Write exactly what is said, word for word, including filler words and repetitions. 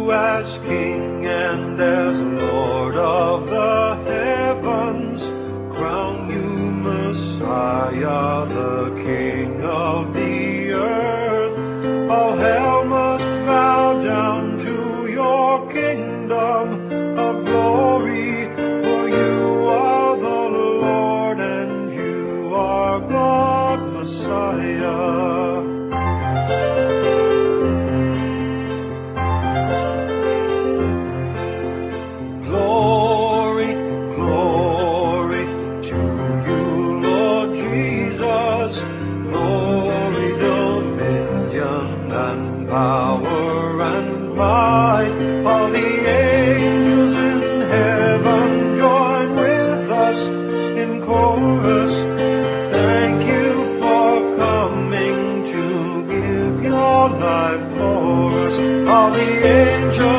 as King and as Lord of the heavens. Crown you Messiah, the King of the earth. All hell must bow down to your kingdom of glory, for you are the Lord and you are God Messiah. Glory, glory to you, Lord Jesus. Glory, dominion, and power and might. All the angels in heaven join with us in chorus. Thank you for coming to give your life for us. All the angels